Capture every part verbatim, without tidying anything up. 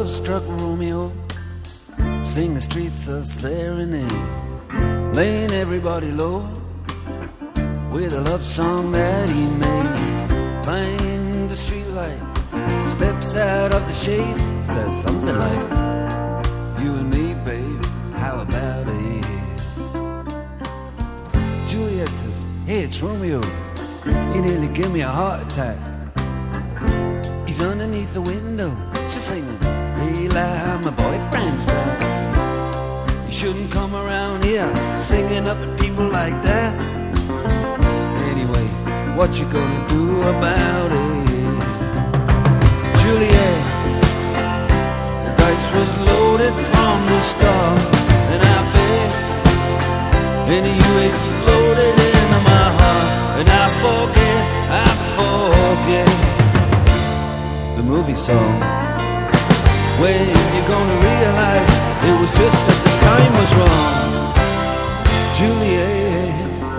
love-struck Romeo sing the streets a serenade, laying everybody low with a love song that he made. Find the streetlight, steps out of the shade, says something like, you and me, babe, how about it? Juliet says, hey, it's Romeo, he nearly gave me a heart attack. He's underneath the window, she's singing, hey, lie, my boyfriend's back. You shouldn't come around here singing up at people like that. Anyway, what you gonna do about it? Juliet, the dice was loaded from the start, and I bet, and you exploded into my heart, and I forget, I forget the movie song. When you're gonna realize it was just that the time was wrong, Juliet.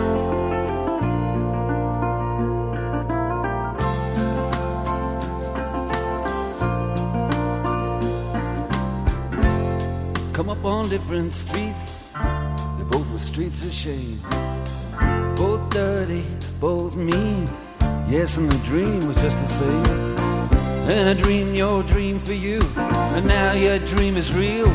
Come up on different streets, they both were streets of shame, both dirty, both mean. Yes, and the dream was just the same. And I dreamed your dream for you, and now your dream is real.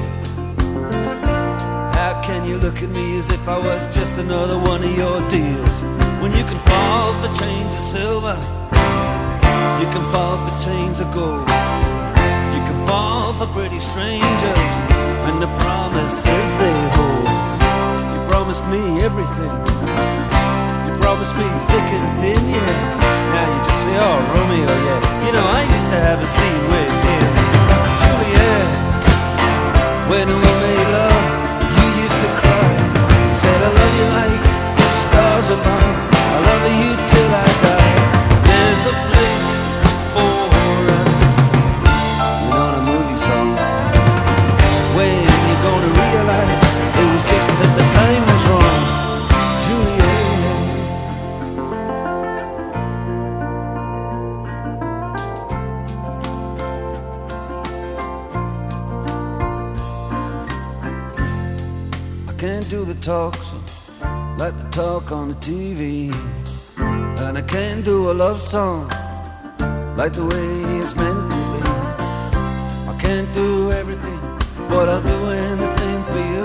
How can you look at me as if I was just another one of your deals? When you can fall for chains of silver, you can fall for chains of gold, you can fall for pretty strangers and the promises they hold. You promised me everything, you promised me thick and thin, yeah. Now you just say, oh, Romeo, yeah. You know, I used to have a scene with him. Juliet, when we made love, you used to cry. You said, I love you like the stars above, I love you till I die. There's a place for us. You're not a movie song. When you're gonna realize it was just that the time was wrong, Juliet. Can't do the talk like the talk on the T V, and I can't do a love song like the way it's meant to be. I can't do everything, but I'll do anything for you.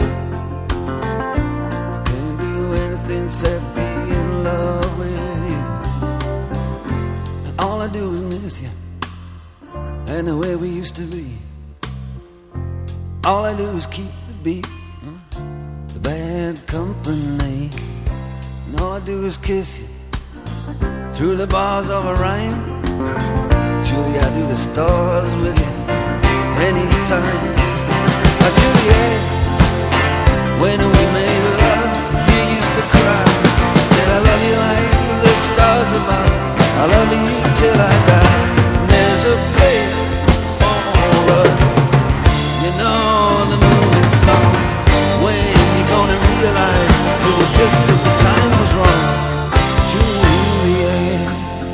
I can't do anything except be in love with you. And all I do is miss you and the way we used to be. All I do is keep the beat, bad company, and all I do is kiss you through the bars of a rhyme. Julie, I do the stars with you anytime. Oh, Juliet, when we made love, you used to cry. You said, I love you like the stars above, I love you till I die. And there's a place for us, you know the movie song. When gonna realize it was just that the time was wrong, Juliet.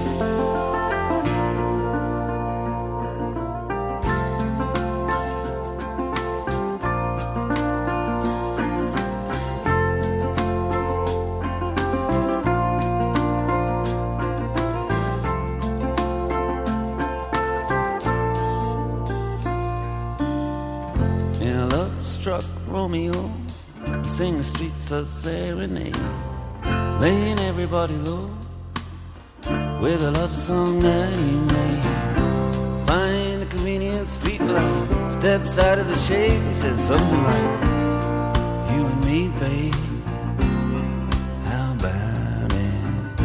In a love-struck Romeo, he sang the streets of serenade, laying everybody low with a love song that he made. Find a convenient street light, steps out of the shade, he says something like, you and me, babe, how about it?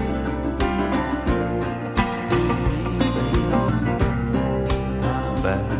Back.